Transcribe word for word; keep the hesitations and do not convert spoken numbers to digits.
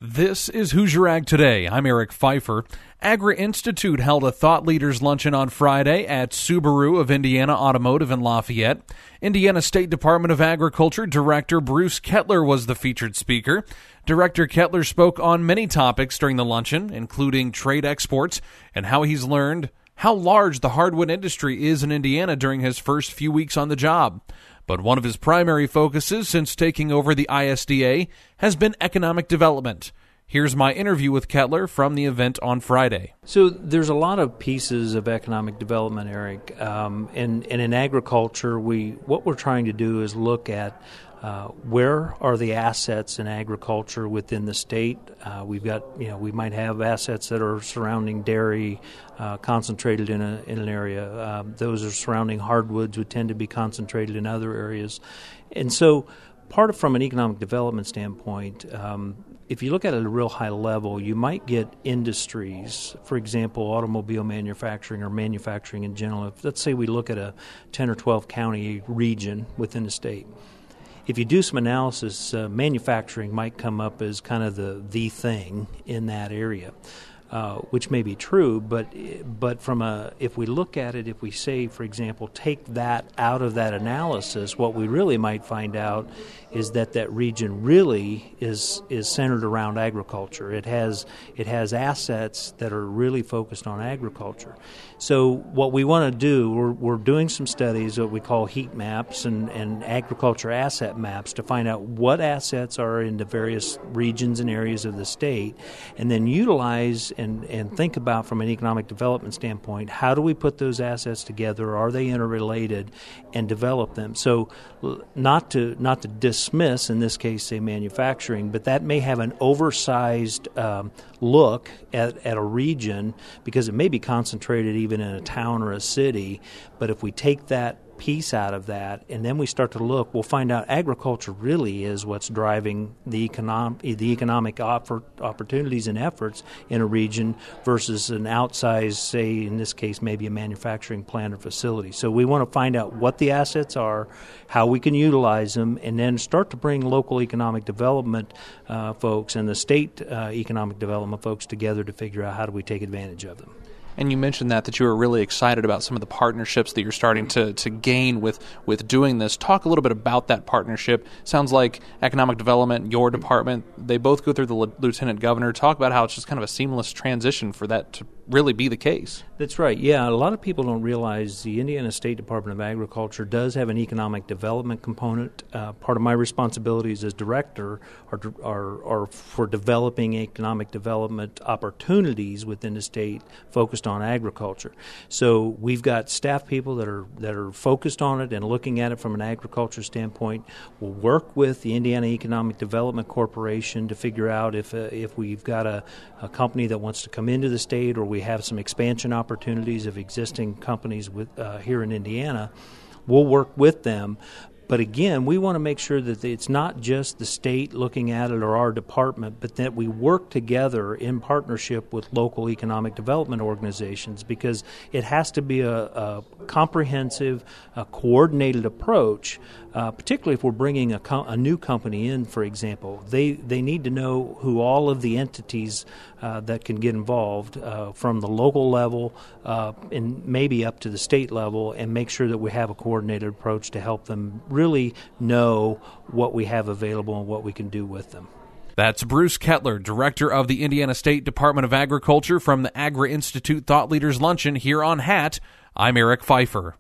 This is Hoosier Ag Today. I'm Eric Pfeiffer. Agri-Institute held a Thought Leaders Luncheon on Friday at Subaru of Indiana Automotive in Lafayette. Indiana State Department of Agriculture Director Bruce Kettler was the featured speaker. Director Kettler spoke on many topics during the luncheon, including trade exports and how he's learned how large the hardwood industry is in Indiana during his first few weeks on the job. But one of his primary focuses since taking over the I S D A has been economic development. Here's my interview with Kettler from the event on Friday. So there's a lot of pieces of economic development, Eric, um, and, and in agriculture, we what we're trying to do is look at Uh, where are the assets in agriculture within the state? Uh, we've got, you know, we might have assets that are surrounding dairy, uh, concentrated in, a, in an area. Um, those are surrounding hardwoods would tend to be concentrated in other areas. And so part of, from an economic development standpoint, um, if you look at it at a real high level, you might get industries, for example, automobile manufacturing or manufacturing in general. If, let's say we look at a ten or twelve county region within the state. If you do some analysis, uh, manufacturing might come up as kind of the, the thing in that area, uh, which may be true, but but from a if we look at it, if we say, for example, take that out of that analysis, what we really might find out is that that region really is is centered around agriculture. It has it has assets that are really focused on agriculture. So what we want to do, we're, we're doing some studies that we call heat maps and, and agriculture asset maps to find out what assets are in the various regions and areas of the state, and then utilize and, and think about from an economic development standpoint, how do we put those assets together? Are they interrelated? And develop them. So not to not to dismiss, in this case, say manufacturing, but that may have an oversized um, look at, at a region because it may be concentrated even in a town or a city. But if we take that piece out of that and then we start to look, we'll find out agriculture really is what's driving the economic the economic offer, opportunities and efforts in a region versus an outsized, say in this case maybe a manufacturing plant or facility. So we want to find out what the assets are, how we can utilize them, and then start to bring local economic development uh, folks and the state uh, economic development folks together to figure out how do we take advantage of them. And you mentioned that, that you were really excited about some of the partnerships that you're starting to, to gain with, with doing this. Talk a little bit about that partnership. Sounds like economic development, your department, they both go through the lieutenant governor. Talk about how it's just kind of a seamless transition for that to really be the case. That's right. Yeah, a lot of people don't realize the Indiana State Department of Agriculture does have an economic development component. Uh, part of my responsibilities as director are, are, are for developing economic development opportunities within the state focused on agriculture. So we've got staff people that are that are focused on it and looking at it from an agriculture standpoint. We'll work with the Indiana Economic Development Corporation to figure out if uh, if we've got a, a company that wants to come into the state, or we have some expansion opportunities of existing companies with uh, here in Indiana. We'll work with them. But again, we want to make sure that it's not just the state looking at it or our department, but that we work together in partnership with local economic development organizations, because it has to be a, a comprehensive, a coordinated approach, uh, particularly if we're bringing a, co- a new company in, for example. They, they need to know who all of the entities uh, that can get involved uh, from the local level uh, and maybe up to the state level, and make sure that we have a coordinated approach to help them really know what we have available and what we can do with them. That's Bruce Kettler, Director of the Indiana State Department of Agriculture, from the Agri-Institute Thought Leaders Luncheon here on H A T. I'm Eric Pfeiffer.